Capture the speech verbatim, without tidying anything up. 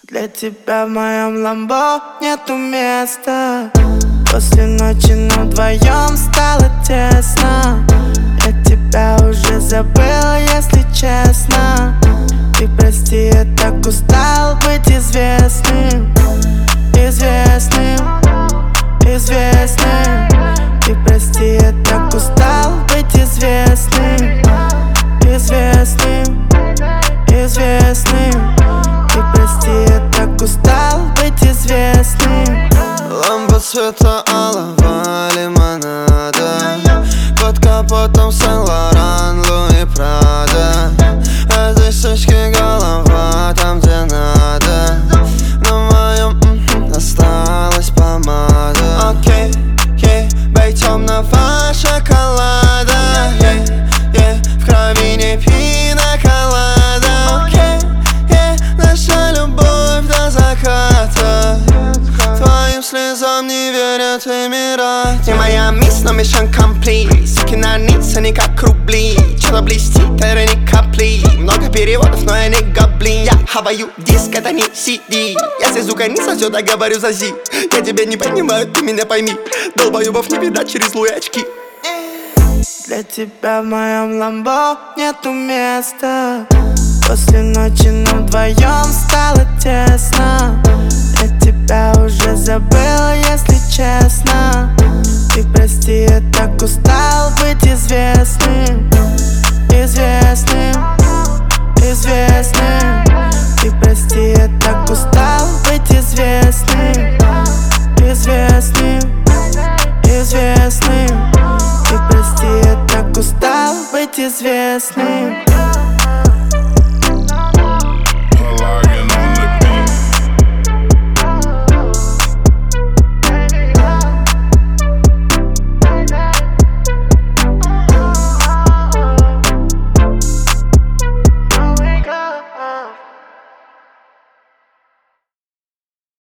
Для тебя в моем ламбо нету места. После ночи нам вдвоем стало тесно. Я тебя уже забыл, если честно. Ты прости, я так устал быть известным. Известным, известным. Ты прости, я так устал быть известным. Известным, известным. Ты прости, я так устал быть известным. Лампа цвета алого лимонада, под капотом Сен-Лоран, Луи Прада. А здесь сучки голова там, где надо. На моем м-м, осталась помада. Окей, ей, бей темного шоколада. Ей, ей, в крови не пина колада. Окей, ей, наша любовь до заката. Твоим слезам не верят Эмираты. Не моя мисс, но mission complete. Суки на ниц, они как рубли. Что-то блестит, это не капли. Много переводов, но я не гоблин. Я хаваю диск, это не си ди. Если звука не сосет, я говорю за зи. Я тебя не понимаю, ты меня пойми. Долбоебов не видать через луи очки. Для тебя в моем ламбо нету места. После ночи нам вдвоем стало тесно. Я тебя уже забыл, если честно. Ты прости, я так устал быть известным. Известным, известным. Ты прости, я так устал быть известным. Известным, известным. Ты прости, я так устал быть известным.